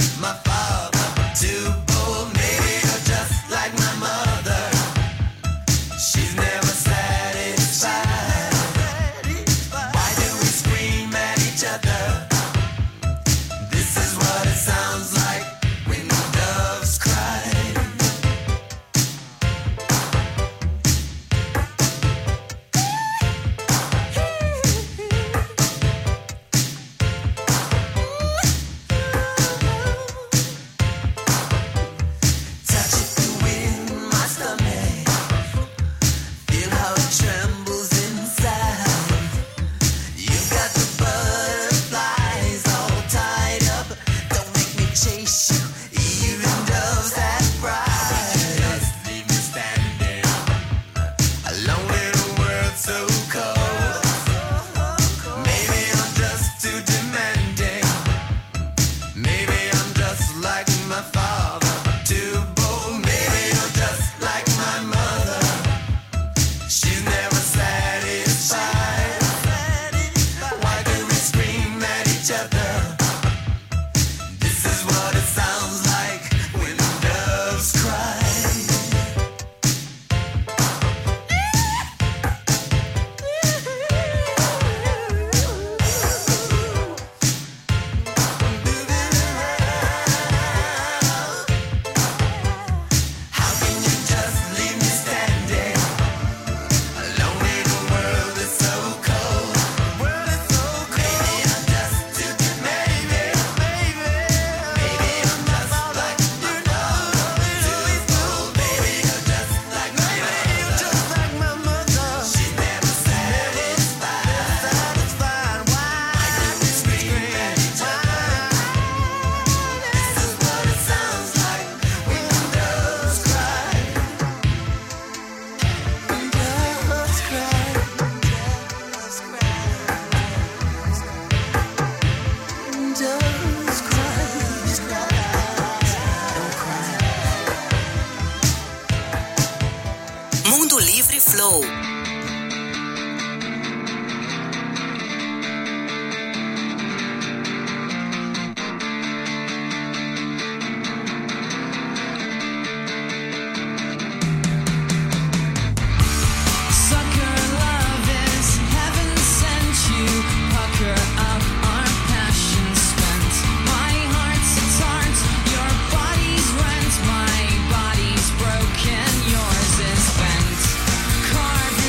Carved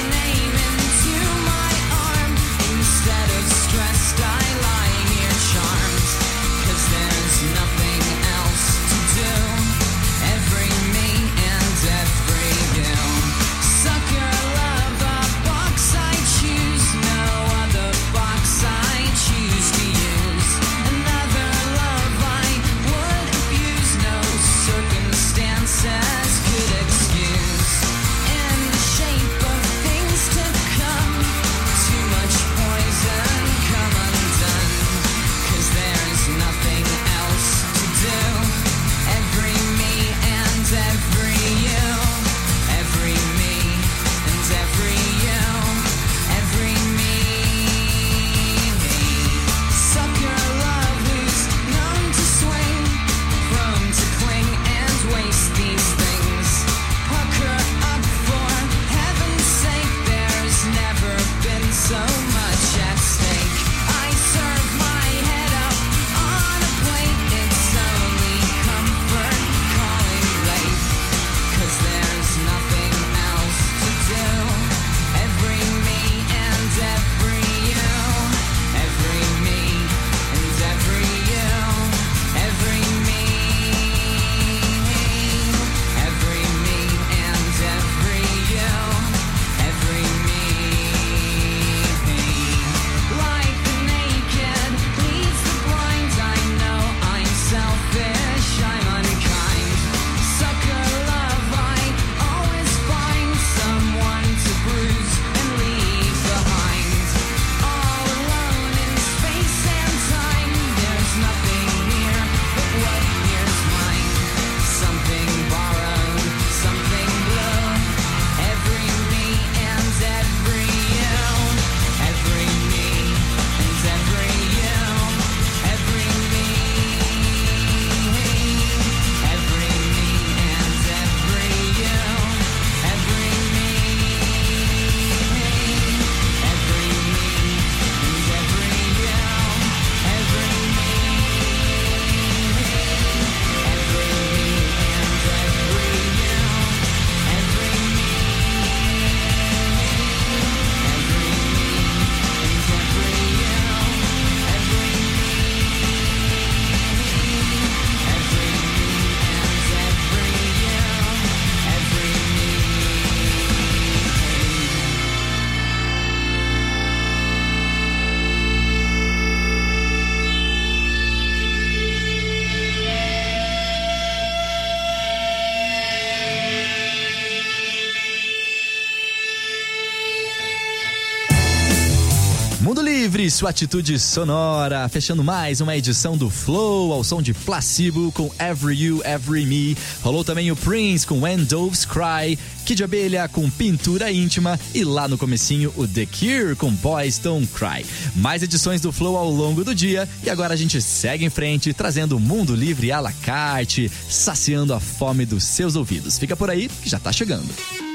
Livre, sua atitude sonora, fechando mais uma edição do Flow ao som de Placebo com Every You, Every Me. Rolou também o Prince com When Doves Cry, Kid Abelha com Pintura Íntima e lá no comecinho o The Cure com Boys Don't Cry. Mais edições do Flow ao longo do dia e agora a gente segue em frente trazendo o Mundo Livre à la carte, saciando a fome dos seus ouvidos. Fica por aí que já tá chegando.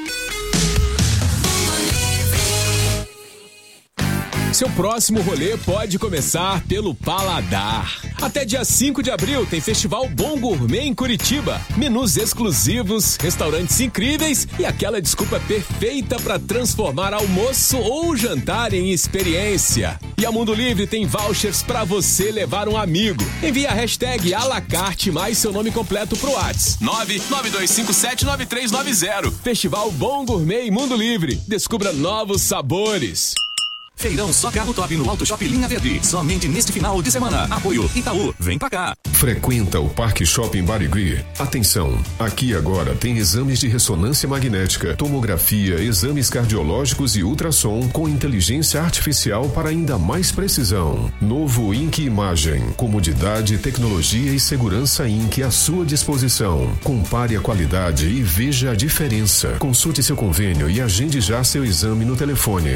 Seu próximo rolê pode começar pelo paladar. Até dia 5 de abril tem Festival Bom Gourmet em Curitiba. Menus exclusivos, restaurantes incríveis e aquela desculpa perfeita para transformar almoço ou jantar em experiência. E a Mundo Livre tem vouchers para você levar um amigo. Envie a hashtag #alacarte mais seu nome completo pro WhatsApp. 992579390. Festival Bom Gourmet em Mundo Livre. Descubra novos sabores. Feirão Só Carro Top no Auto Shopping Linha Verde. Somente neste final de semana. Apoio Itaú. Vem pra cá. Frequenta o Parque Shopping Barigui. Atenção, aqui agora tem exames de ressonância magnética, tomografia, exames cardiológicos e ultrassom com inteligência artificial para ainda mais precisão. Novo Inc Imagem. Comodidade, tecnologia e segurança Inc à sua disposição. Compare a qualidade e veja a diferença. Consulte seu convênio e agende já seu exame no telefone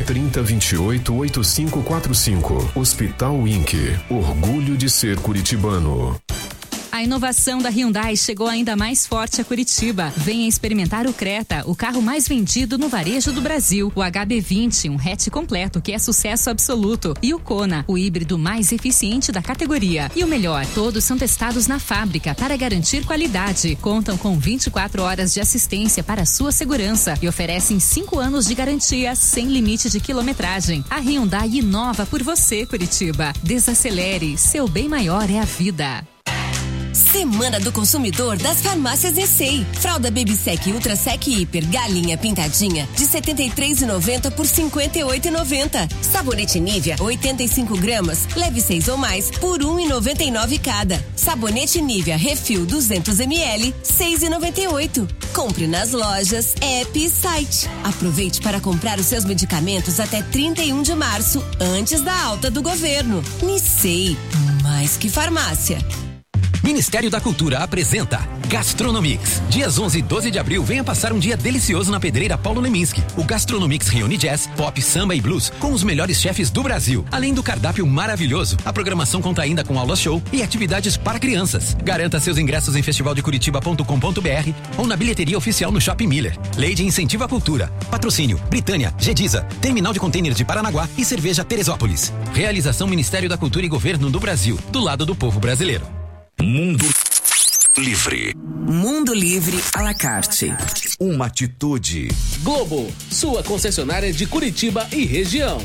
3028-8545. Hospital Inc. Orgulho de ser curitibano. A inovação da Hyundai chegou ainda mais forte a Curitiba. Venha experimentar o Creta, o carro mais vendido no varejo do Brasil. O HB20, um hatch completo que é sucesso absoluto. E o Kona, o híbrido mais eficiente da categoria. E o melhor, todos são testados na fábrica para garantir qualidade. Contam com 24 horas de assistência para a sua segurança e oferecem 5 anos de garantia sem limite de quilometragem. A Hyundai inova por você, Curitiba. Desacelere, seu bem maior é a vida. Semana do Consumidor das Farmácias ECEI. Fralda Baby Sec Ultra Sec Hiper Galinha Pintadinha de R$ 73,90 por R$ 58,90. Sabonete Nivea 85 gramas, leve 6 ou mais por R$ 1,99 cada. Sabonete Nivea Refil 200 ml, R$ 6,98. Compre nas lojas, app e site. Aproveite para comprar os seus medicamentos até 31 de março, antes da alta do governo. Nicei, mais que farmácia. Ministério da Cultura apresenta Gastronomix. Dias 11 e 12 de abril, venha passar um dia delicioso na Pedreira Paulo Leminski. O Gastronomix reúne jazz, pop, samba e blues com os melhores chefes do Brasil. Além do cardápio maravilhoso, a programação conta ainda com aulas show e atividades para crianças. Garanta seus ingressos em festivaldecuritiba.com.br ou na bilheteria oficial no Shopping Miller. Lei de Incentivo à Cultura. Patrocínio Britânia, Gediza, Terminal de Contêiner de Paranaguá e Cerveja Teresópolis. Realização Ministério da Cultura e Governo do Brasil, do lado do povo brasileiro. Mundo Livre. Mundo Livre à la carte. Uma atitude. Globo, sua concessionária de Curitiba e região.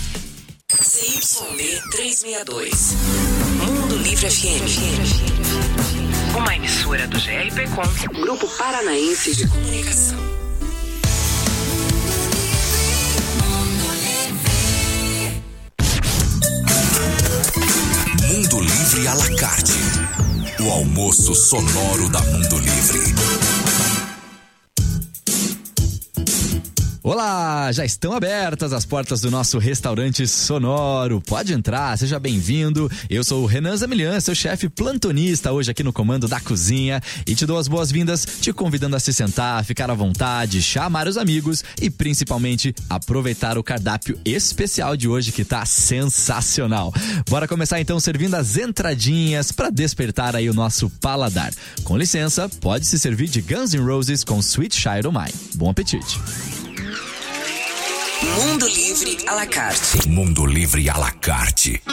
ZYD 362. Mundo Livre FM. Uma emissora do GRPcom, Grupo Paranaense de Comunicação. Mundo Livre à la carte. O almoço sonoro da Mundo Livre. Olá, já estão abertas as portas do nosso restaurante sonoro. Pode entrar, seja bem-vindo. Eu sou o Renan Zamilian, seu chefe plantonista hoje aqui no comando da cozinha e te dou as boas-vindas, te convidando a se sentar, ficar à vontade, chamar os amigos e principalmente aproveitar o cardápio especial de hoje que tá sensacional. Bora começar então servindo as entradinhas para despertar aí o nosso paladar. Com licença, pode se servir de Guns N' Roses com Sweet Child O' Mine. Bom apetite. Mundo Livre à la carte. Mundo Livre à la carte.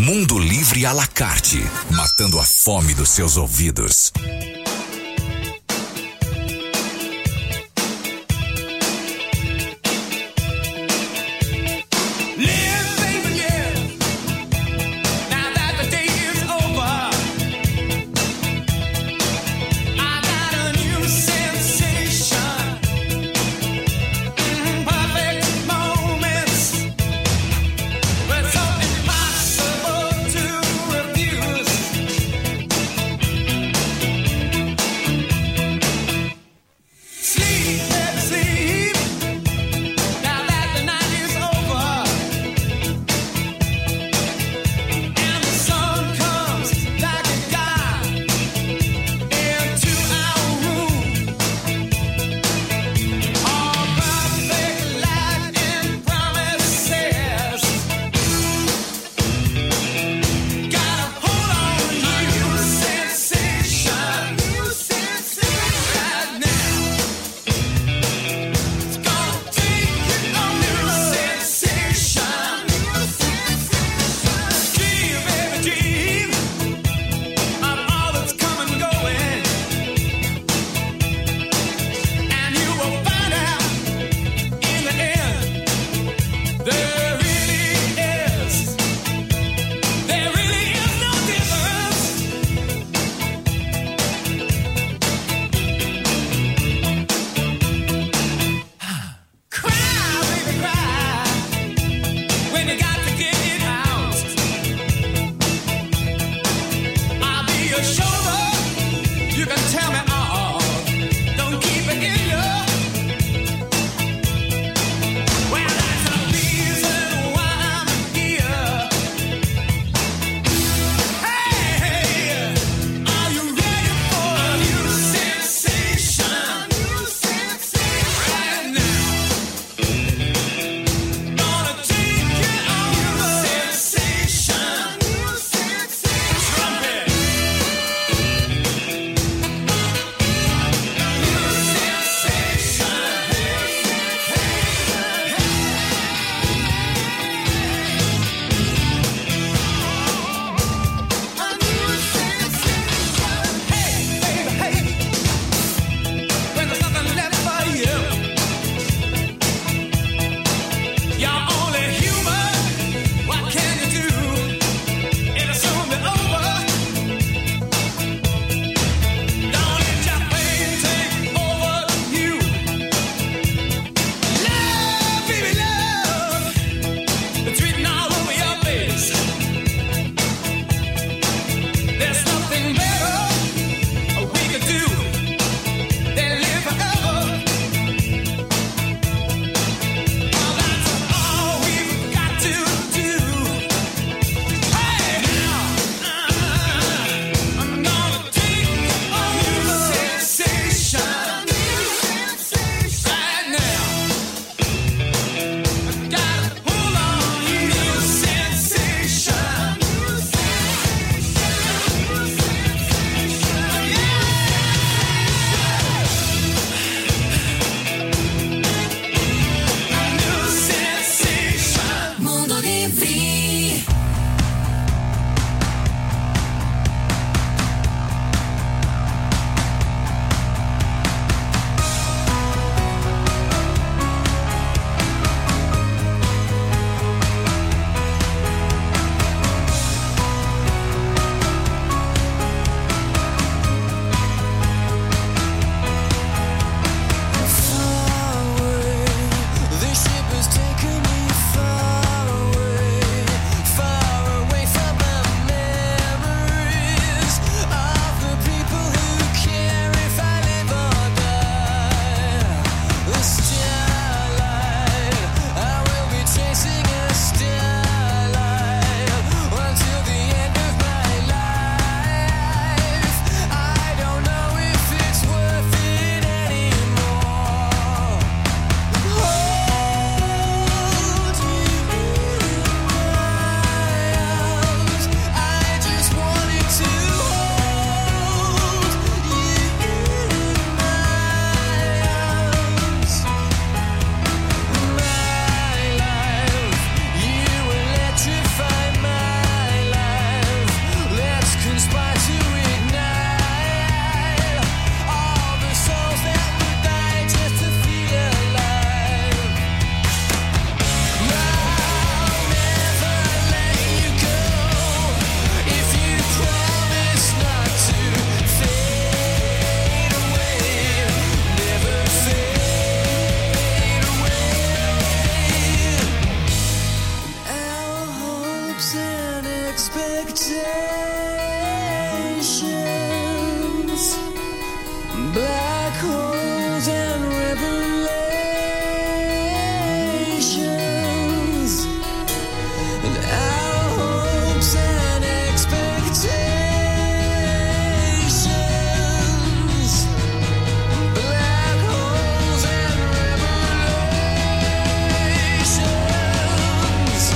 Mundo Livre à la carte, matando a fome dos seus ouvidos. hopes and expectations, black holes and revelations, and our hopes and expectations, black holes and revelations.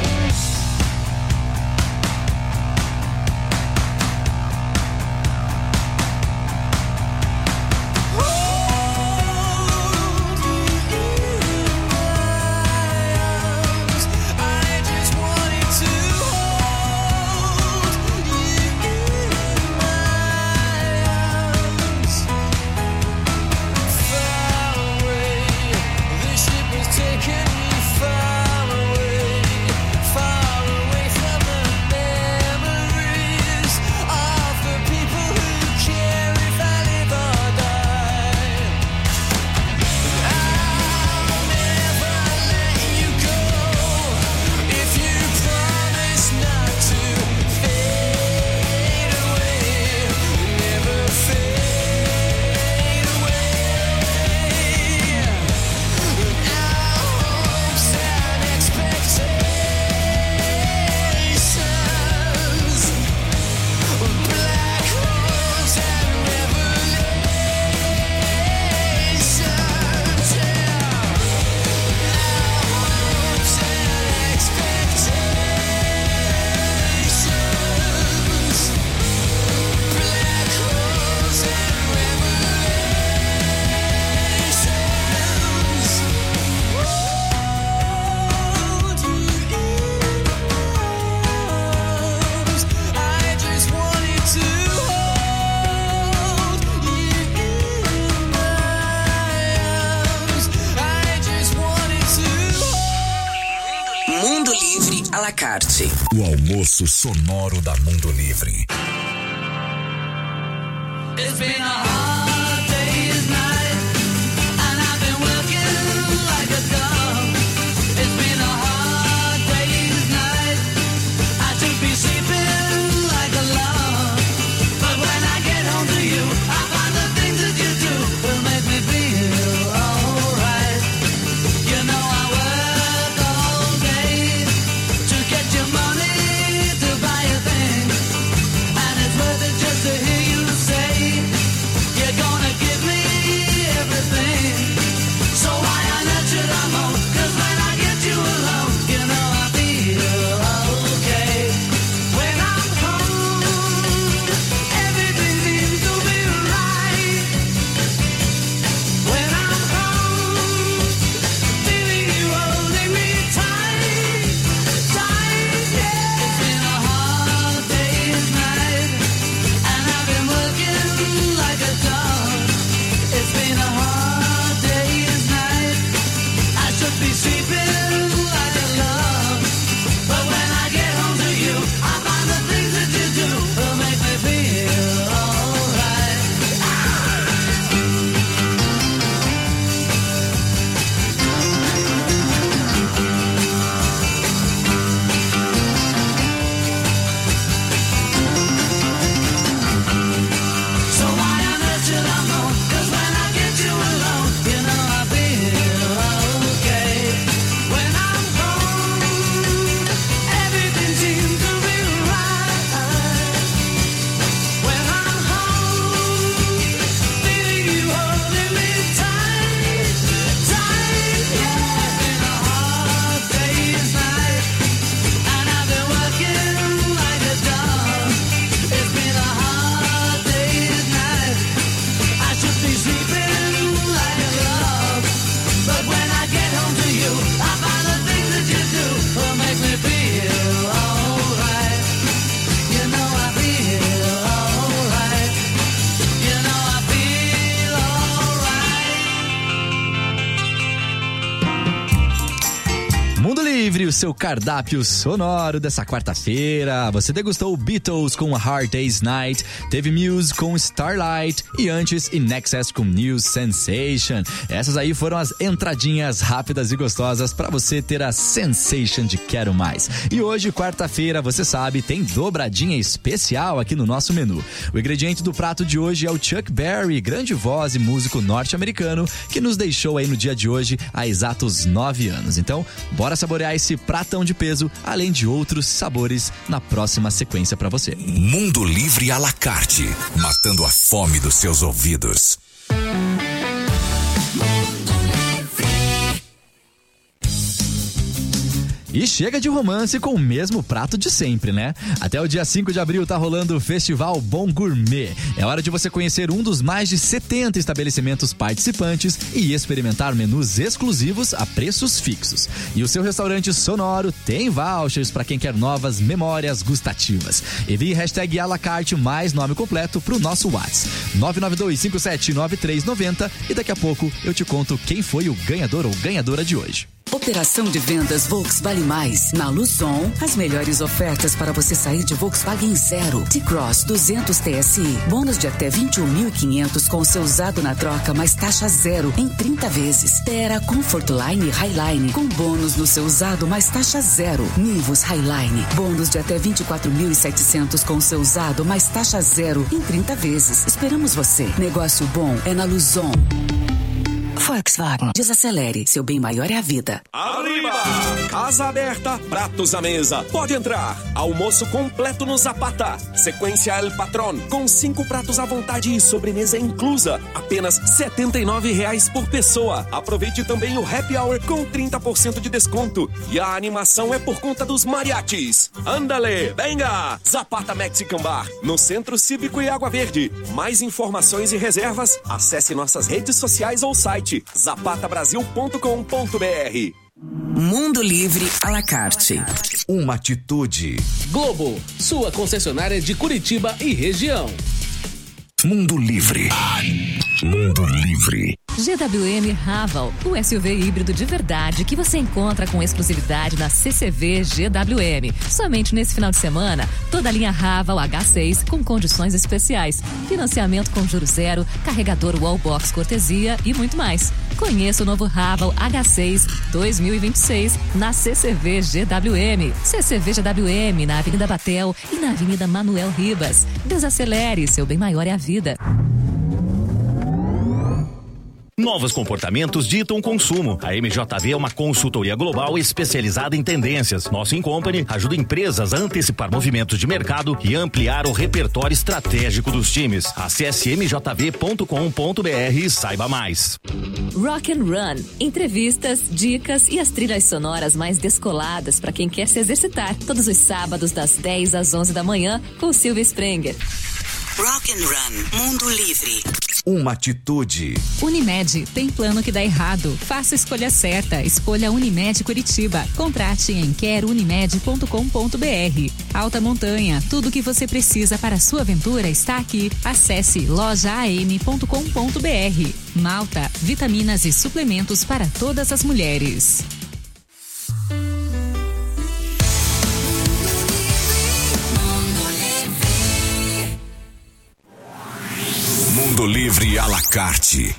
Mundo Livre à la carte. O almoço sonoro da Mundo Livre. It's been a hard day's night, and I've been working like a dog. It's been a hard day's night, I should be sleeping like a log. But when I get home to you, I find the things that you do will make me feel alright. You know I work all day to get your money to buy a thing, and it's worth it just to hear you say Livre, o seu cardápio sonoro dessa quarta-feira. Você degustou Beatles com A Hard Day's Night, teve Muse com Starlight e antes In Excess com New Sensation. Essas aí foram as entradinhas rápidas e gostosas para você ter a sensation de quero mais. E hoje, quarta-feira, você sabe, tem dobradinha especial aqui no nosso menu. O ingrediente do prato de hoje é o Chuck Berry, grande voz e músico norte-americano que nos deixou aí no dia de hoje há exatos 9 anos. Então, bora saborear esse pratão de peso, além de outros sabores na próxima sequência para você. Mundo Livre à la carte, matando a fome dos seus ouvidos. E chega de romance com o mesmo prato de sempre, né? Até o dia 5 de abril tá rolando o Festival Bom Gourmet. É hora de você conhecer um dos mais de 70 estabelecimentos participantes e experimentar menus exclusivos a preços fixos. E o seu restaurante sonoro tem vouchers para quem quer novas memórias gustativas. Envie hashtag #alacarte mais nome completo pro nosso WhatsApp 992579390 e daqui a pouco eu te conto quem foi o ganhador ou ganhadora de hoje. Operação de vendas Volkswagen Mais. Na Luzon, as melhores ofertas para você sair de Volkswagen Zero. T-Cross 200 TSI. Bônus de até 21.500 com o seu usado na troca, mais taxa zero em 30 vezes. Terra Comfortline Highline com bônus no seu usado, mais taxa zero. Nivus Highline. Bônus de até 24.700 com o seu usado, mais taxa zero em 30 vezes. Esperamos você. Negócio bom é na Luzon. Volkswagen. Desacelere. Seu bem maior é a vida. Arriba! Casa aberta, pratos à mesa. Pode entrar. Almoço completo no Zapata. Sequência El Patron, com 5 pratos à vontade e sobremesa inclusa. Apenas R$ 79,00 por pessoa. Aproveite também o Happy Hour com 30% de desconto. E a animação é por conta dos mariachis. Andale, venga! Zapata Mexican Bar, no Centro Cívico e Água Verde. Mais informações e reservas, acesse nossas redes sociais ou site zapatabrasil.com.br. Mundo Livre à la carte. Uma atitude. Globo, sua concessionária de Curitiba e região. Mundo Livre. Mundo Livre. GWM Raval, o SUV híbrido de verdade que você encontra com exclusividade na CCV GWM. Somente nesse final de semana, toda a linha Raval H6 com condições especiais. Financiamento com juros zero, carregador Wallbox cortesia e muito mais. Conheça o novo Raval H6 2026 na CCV GWM. CCV GWM na Avenida Batel e na Avenida Manuel Ribas. Desacelere, seu bem maior é a vida. Novos comportamentos ditam o consumo. A MJV é uma consultoria global especializada em tendências. Nosso Incompany ajuda empresas a antecipar movimentos de mercado e ampliar o repertório estratégico dos times. Acesse mjv.com.br e saiba mais. Rock and Run. Entrevistas, dicas e as trilhas sonoras mais descoladas para quem quer se exercitar. Todos os sábados das 10 às 11 da manhã com Silvia Sprenger. Rock and Run. Mundo Livre. Uma atitude. Unimed, tem plano que dá errado. Faça a escolha certa. Escolha Unimed Curitiba. Contrate em querounimed.com.br. Alta Montanha, tudo o que você precisa para a sua aventura está aqui. Acesse lojaam.com.br. Malta, vitaminas e suplementos para todas as mulheres. Mundo Livre à la carte.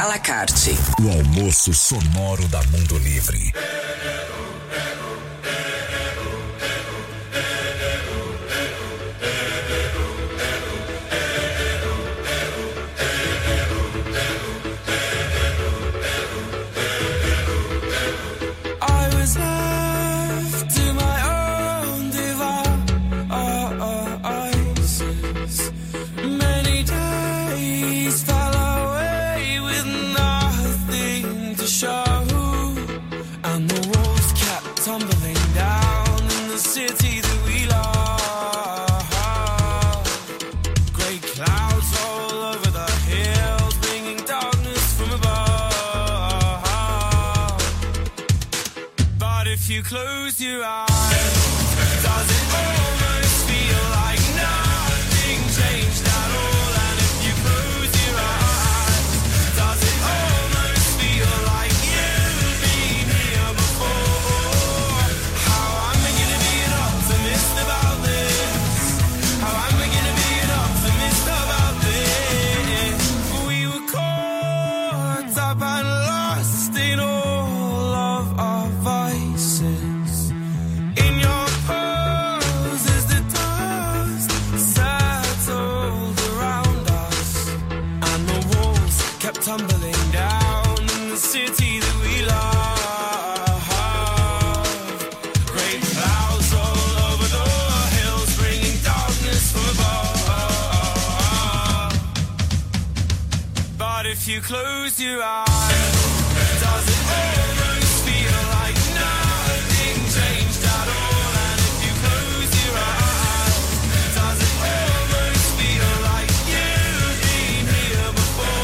à la carte. O almoço sonoro da Mundo Livre. Close your eyes. Does it almost feel like nothing changed at all? And if you close your eyes, does it almost feel like you've been here before? How am I gonna be an optimist about this? How am I gonna be an optimist about this? We were caught up and lost in all of our vices. Tumbling down in the city that we love. Great clouds all over the hills, bringing darkness from above. But if you close your eyes, does it almost feel like nothing changed at all? And if you close your eyes, does it almost feel like you've been here before?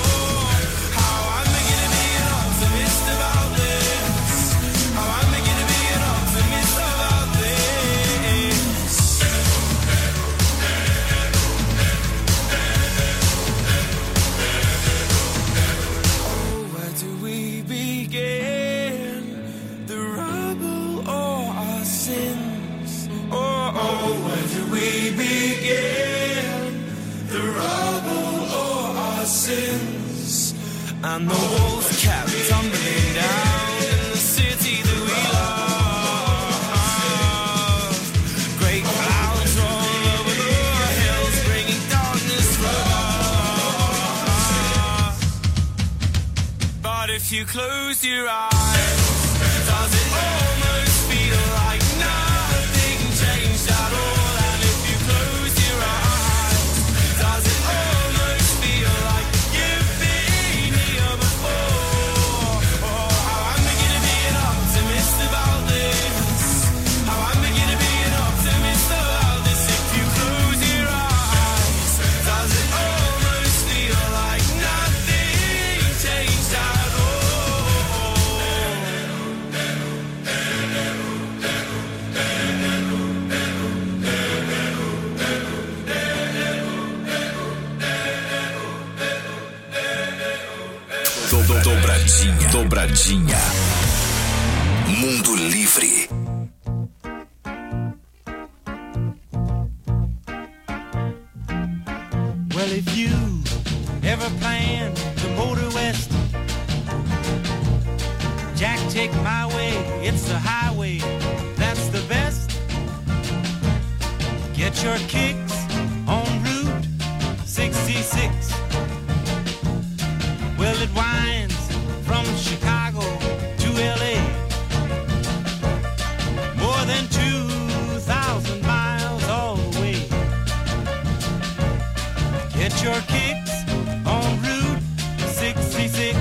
And the walls kept tumbling down in the city that we love. Great clouds all over the hills, bringing darkness from above. But if you close your eyes, does it almost feel like nothing changed at all? And if you close your eyes, does it almost feel like you've been here before? Oh, how am I gonna be an optimist about this? How am I gonna be an optimist about this? If you close your eyes, does it almost feel like nothing changed at all? Dobradinha. Dobradinha. Mundo Livre. Well, if you ever plan to motor west, Jack, take my way, it's the highway, that's the best. Get your kicks on Route 66. Well, it winds from Chicago to LA, more than 2,000 miles all the way. Get your kicks on Route 66.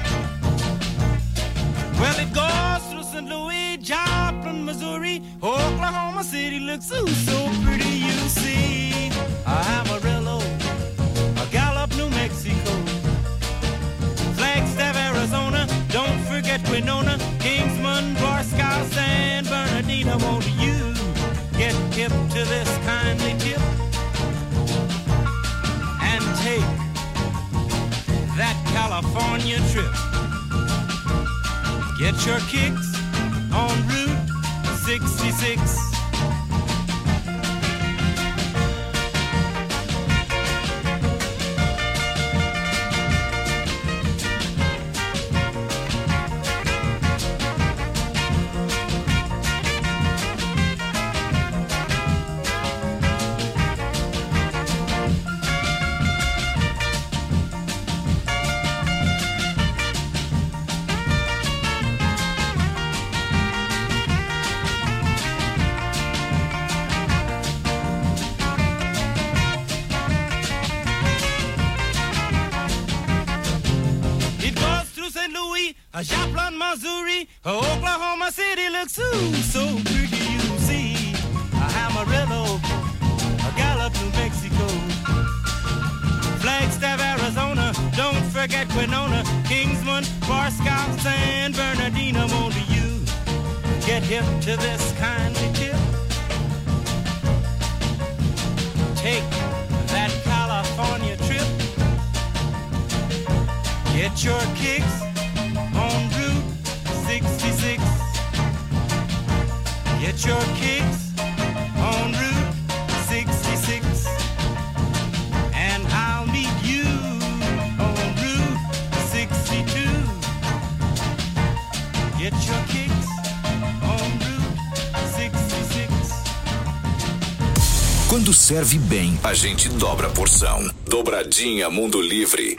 Well, it goes through St. Louis, Joplin, Missouri, Oklahoma City looks so pretty, you see. Amarillo, Gallup, New Mexico, Flagstaff, Arizona, don't forget Winona, Kingsman, Barstow, San Bernardino. Won't you get hip to this kindly tip and take that California trip? Get your kicks on Route 66. Joplin, Missouri, Oklahoma City looks so pretty, you see. Amarillo, Gallup, New Mexico, Flagstaff, Arizona, don't forget Winona, Kingsman, Barstow, San Bernardino, only you get hip to this kindly tip. Take that California trip, get your kicks on Route 66, get your kicks on Route 66, and I'll meet you on Route 62. Get your kicks on Route 66. Quando serve bem, a gente dobra a porção. Dobradinha Mundo Livre.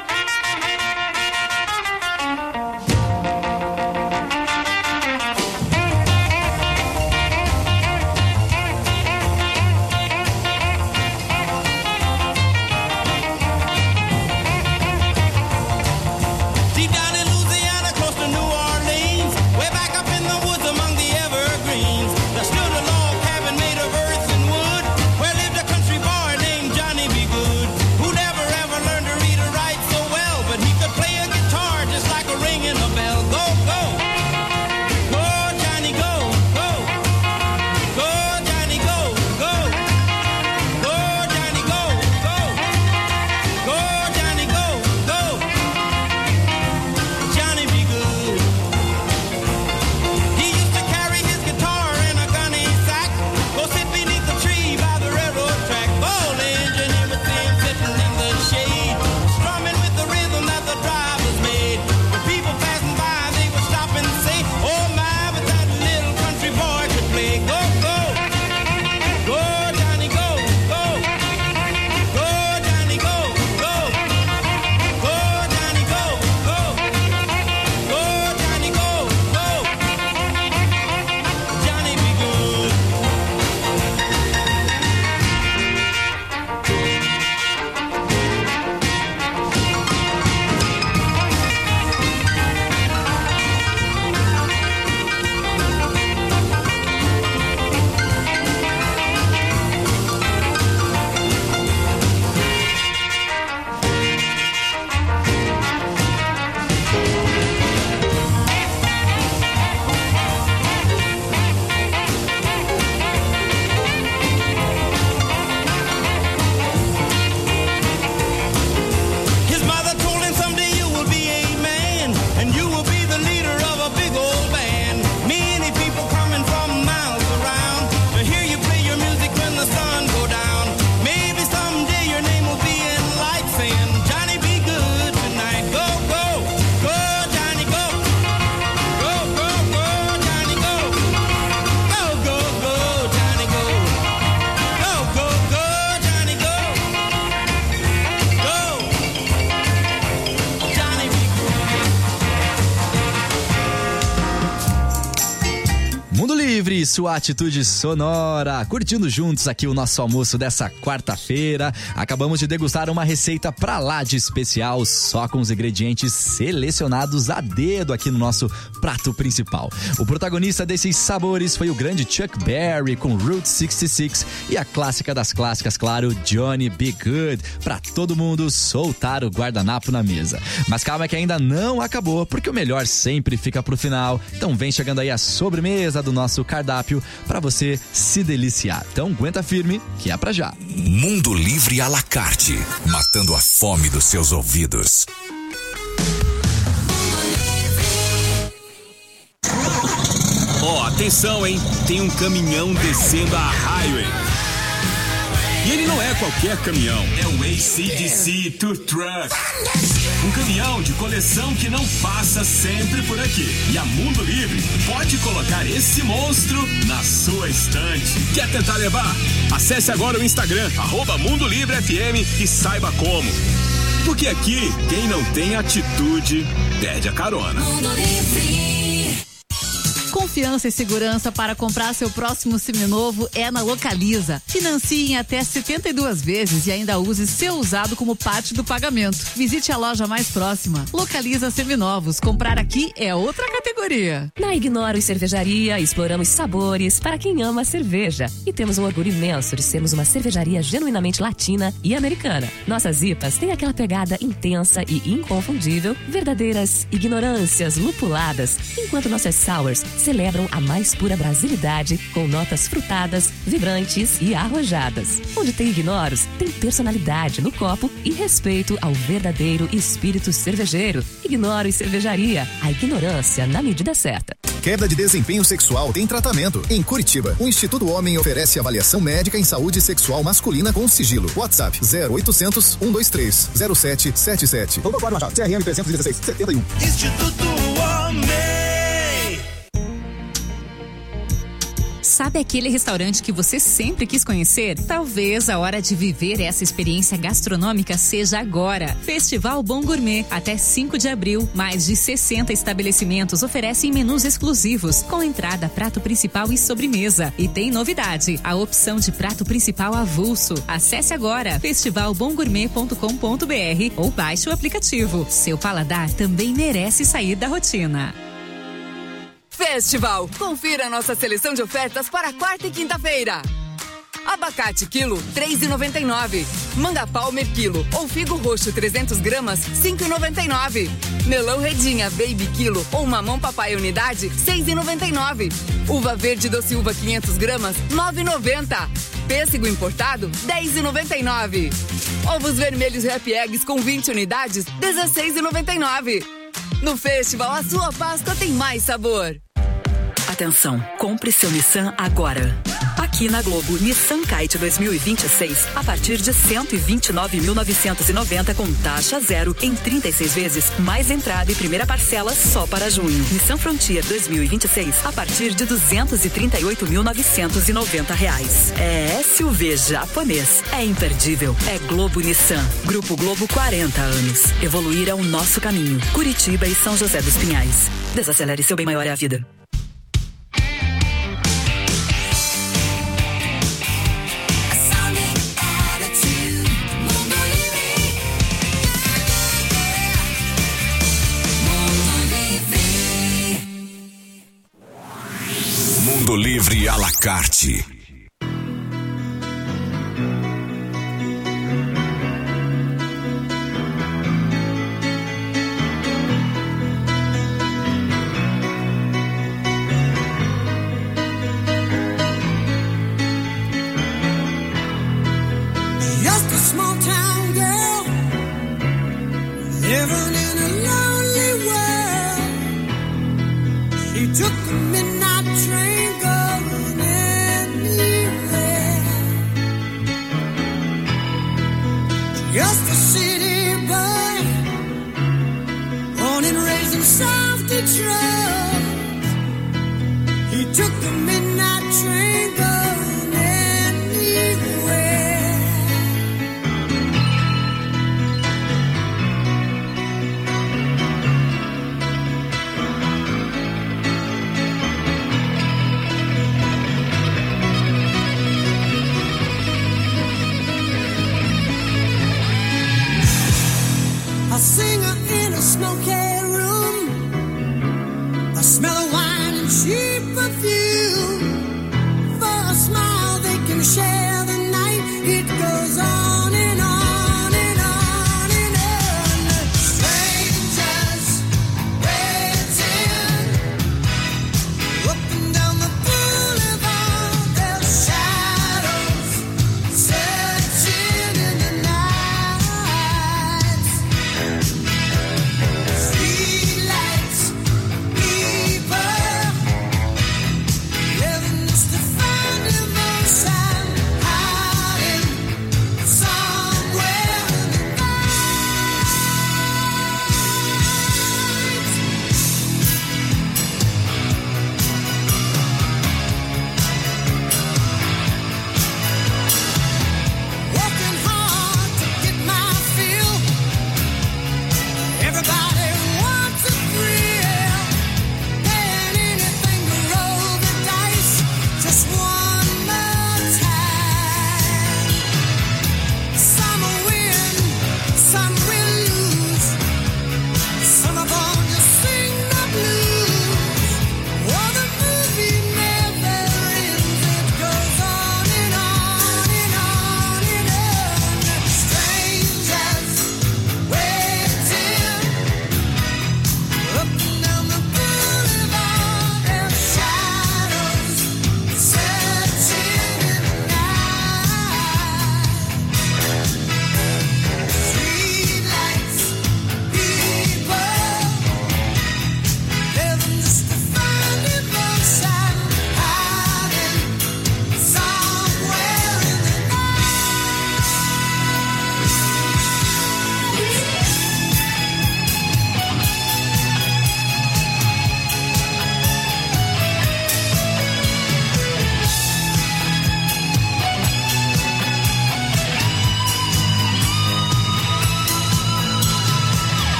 Livre, sua atitude sonora. Curtindo juntos aqui o nosso almoço dessa quarta-feira. Acabamos de degustar uma receita pra lá de especial, só com os ingredientes selecionados a dedo aqui no nosso prato principal. O protagonista desses sabores foi o grande Chuck Berry com Route 66 e a clássica das clássicas, claro, Johnny B. Good, pra todo mundo soltar o guardanapo na mesa. Mas calma que ainda não acabou, porque o melhor sempre fica pro final. Então vem chegando aí a sobremesa do nosso cardápio para você se deliciar. Então aguenta firme que é pra já. Mundo Livre à la carte, matando a fome dos seus ouvidos. Ó, atenção, hein? Tem um caminhão descendo a highway. E ele não é qualquer caminhão, é o AC/DC Tour Truck. Um caminhão de coleção que não passa sempre por aqui. E a Mundo Livre pode colocar esse monstro na sua estante. Quer tentar levar? Acesse agora o Instagram, @MundoLivreFM e saiba como. Porque aqui, quem não tem atitude, perde a carona. Mundo Livre. Confiança e segurança para comprar seu próximo seminovo é na Localiza. Financie em até 72 vezes e ainda use seu usado como parte do pagamento. Visite a loja mais próxima. Localiza Seminovos. Comprar aqui é outra categoria. Na Ignoro e Cervejaria, exploramos sabores para quem ama cerveja. E temos um orgulho imenso de sermos uma cervejaria genuinamente latina e americana. Nossas IPAs têm aquela pegada intensa e inconfundível, verdadeiras ignorâncias lupuladas, enquanto nossas sours celebram a mais pura brasilidade com notas frutadas, vibrantes e arrojadas. Onde tem Ignoros, tem personalidade no copo e respeito ao verdadeiro espírito cervejeiro. Ignoro e Cervejaria, a ignorância na medida certa. Queda de desempenho sexual tem tratamento. Em Curitiba, o Instituto Homem oferece avaliação médica em saúde sexual masculina com sigilo. WhatsApp 0800 123 0777. Todo Código Machado, CRM 316 71. Instituto Homem. Sabe aquele restaurante que você sempre quis conhecer? Talvez a hora de viver essa experiência gastronômica seja agora. Festival Bom Gourmet. Até 5 de abril, mais de 60 estabelecimentos oferecem menus exclusivos, com entrada, prato principal e sobremesa. E tem novidade, a opção de prato principal avulso. Acesse agora festivalbomgourmet.com.br ou baixe o aplicativo. Seu paladar também merece sair da rotina. Festival. Confira nossa seleção de ofertas para quarta e quinta-feira. Abacate quilo, R$3,99. Manga Palmer quilo ou figo roxo 300 gramas, R$5,99. Melão Redinha Baby quilo ou mamão papai unidade, R$6,99. Uva verde doce uva 500 gramas, R$9,90. Pêssego importado, R$10,99. Ovos vermelhos Happy Eggs com 20 unidades, R$16,99. No Festival, a sua Páscoa tem mais sabor. Atenção, compre seu Nissan agora. Aqui na Globo, Nissan Kite 2026, a partir de 129.990 com taxa zero em 36 vezes, mais entrada e primeira parcela só para junho. Nissan Frontier 2026, a partir de R$238.990. É SUV japonês. É imperdível. É Globo Nissan. Grupo Globo 40 anos. Evoluir é o nosso caminho. Curitiba e São José dos Pinhais. Desacelere, seu bem maior é a vida. Mundo Livre à la carte. Just a small town girl living in a lonely world. She took the midnight train going anywhere. Just a city boy, born and raised in South Detroit. He took the midnight train going anywhere. A singer in a smoky room,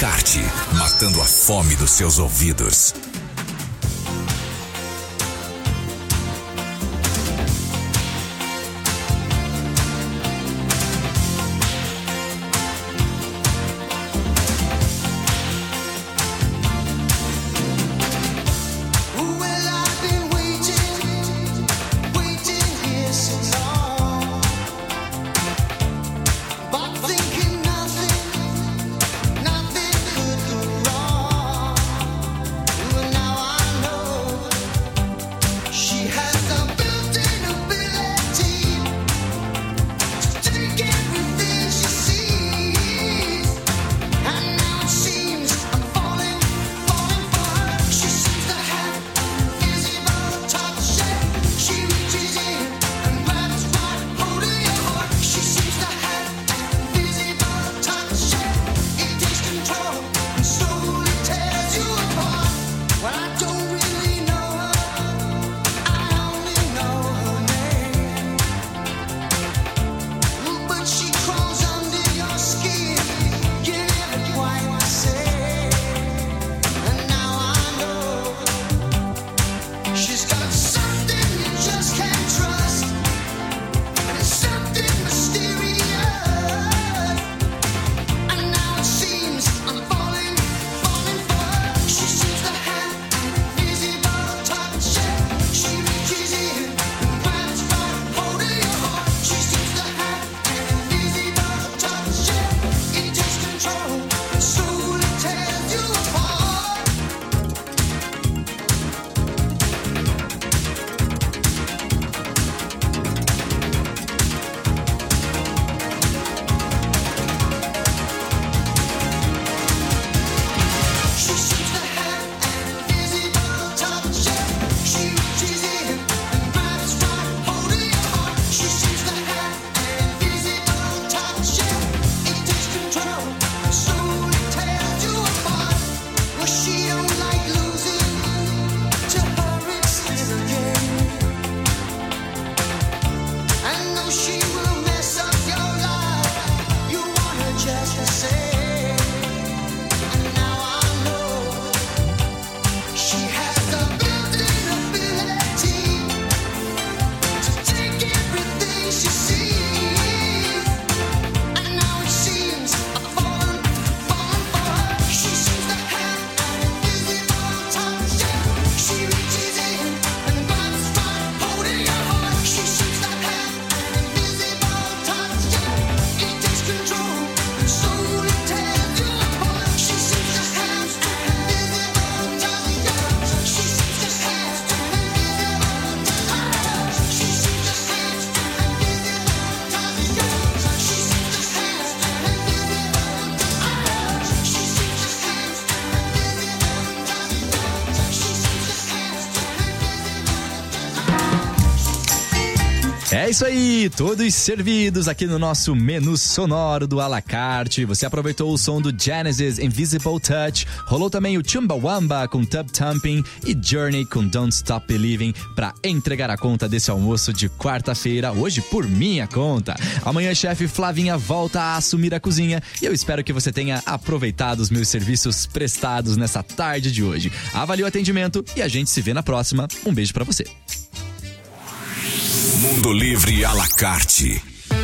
carte, matando a fome dos seus ouvidos. É isso aí, todos servidos aqui no nosso menu sonoro do à la carte. Você aproveitou o som do Genesis, Invisible Touch, rolou também o Chumbawamba com Tub Thumping e Journey com Don't Stop Believing para entregar a conta desse almoço de quarta-feira, hoje por minha conta. Amanhã, chefe Flavinha volta a assumir a cozinha e eu espero que você tenha aproveitado os meus serviços prestados nessa tarde de hoje. Avalie o atendimento e a gente se vê na próxima. Um beijo pra você. Mundo Livre à la carte.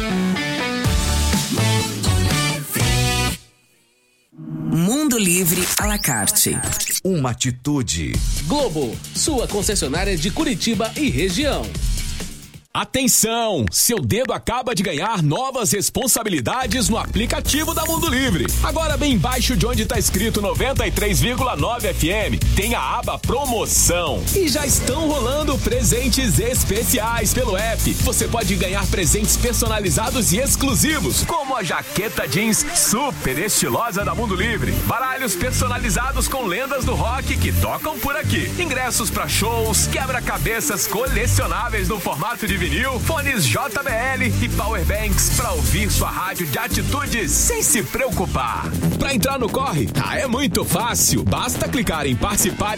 Mundo Livre à la carte. Uma atitude. Globo, sua concessionária de Curitiba e região. Atenção! Seu dedo acaba de ganhar novas responsabilidades no aplicativo da Mundo Livre. Agora bem embaixo de onde está escrito 93,9 FM, tem a aba Promoção. E já estão rolando presentes especiais pelo app. Você pode ganhar presentes personalizados e exclusivos, como a jaqueta jeans super estilosa da Mundo Livre, baralhos personalizados com lendas do rock que tocam por aqui, ingressos para shows, quebra-cabeças colecionáveis no formato de vinil, fones JBL e powerbanks para ouvir sua rádio de atitude sem se preocupar. Para entrar no corre, é muito fácil. Basta clicar em participar